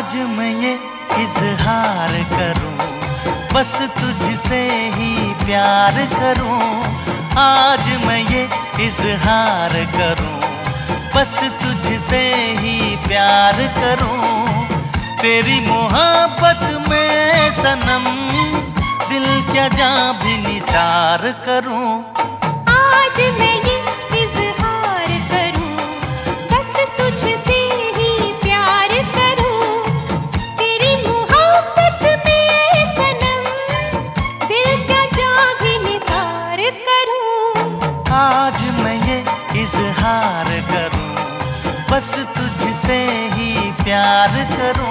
आज मैं ये इजहार करूं, बस तुझसे ही प्यार करूं। आज मैं ये इजहार करूं, बस तुझसे ही प्यार करूं। तेरी मोहब्बत में सनम दिल क्या जां भी निसार करूं। आज मैं ये इजहार करूं, बस तुझसे ही प्यार करूं। तेरी मोहब्बत में सनम दिल क्या जां भी निसार करूं। आज मैं ये इजहार करूं, बस तुझसे ही प्यार करूं।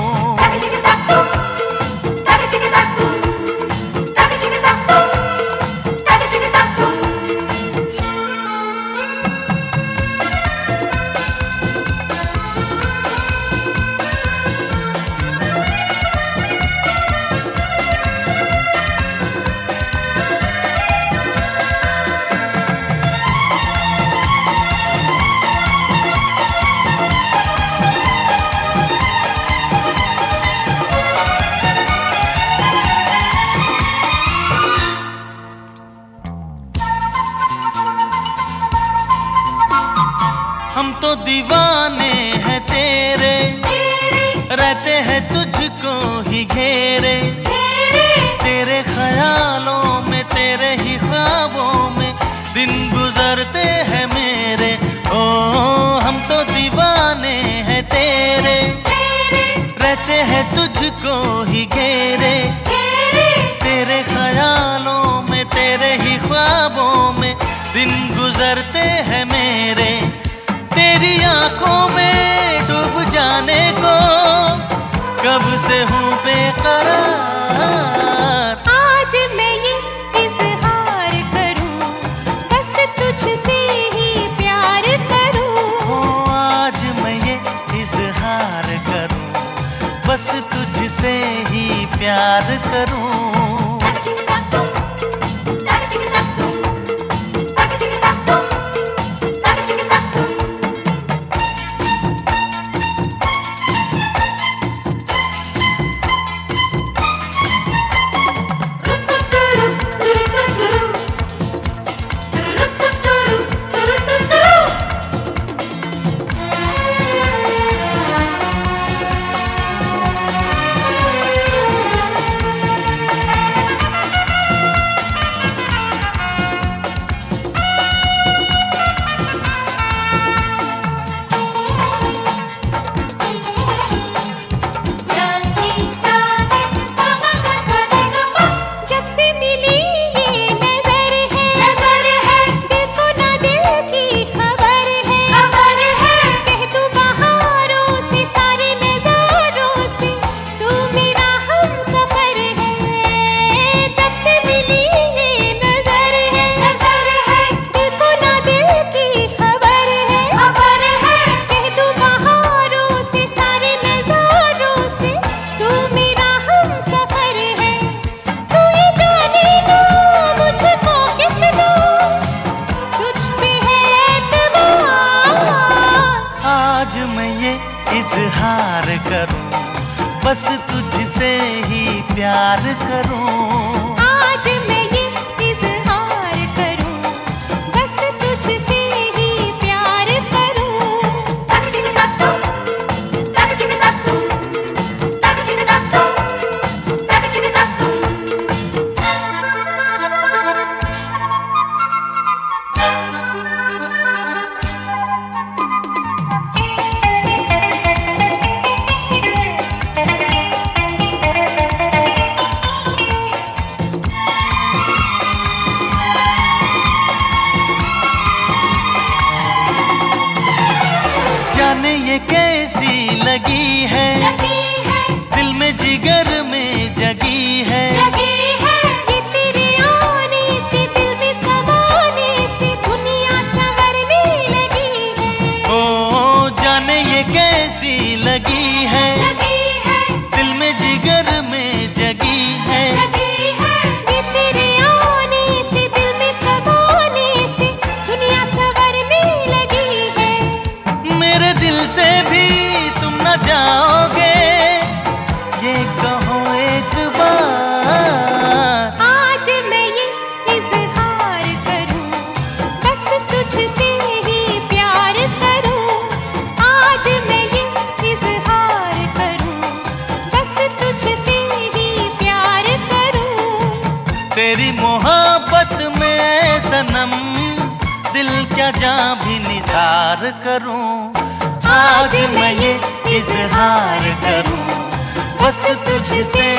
हम तो दीवाने हैं तेरे, रहते हैं तुझको ही घेरे। तेरे ख्यालों में, तेरे ही ख्वाबों में दिन गुजरते हैं मेरे। ओ हम तो दीवाने हैं तेरे, रहते हैं तुझको ही घेरे। तेरे ख्यालों में, तेरे ही ख्वाबों में दिन गुजरते हैं मेरे। तेरी आंखों में डूब जाने को कब से हूँ बेकरार। आज मैं ये इजहार करूं, बस तुझसे ही प्यार करूं। आज मैं ये इजहार करूं, बस तुझसे ही प्यार करूं। आज मैं ये इजहार करूं, बस तुझसे ही प्यार करूं। आज मैं ये इजहार करूं, बस तुझसे ही प्यार करूं। जाने ये कैसी लगी है, दिल में जिगर में जगी है। ये तेरे आने से, दिल में समाने से दुनिया संवरने लगी है। ओ जाने ये कैसी लगी है, दिल में जिगर में जगी है। ये तेरे आने से, दिल में समाने से दुनिया संवरने लगी है। मेरे दिल से भी तुम न जाओगे, तेरी मोहब्बत में सनम दिल क्या जां भी निसार करूं। आज मैं ये इजहार करूं, बस तुझसे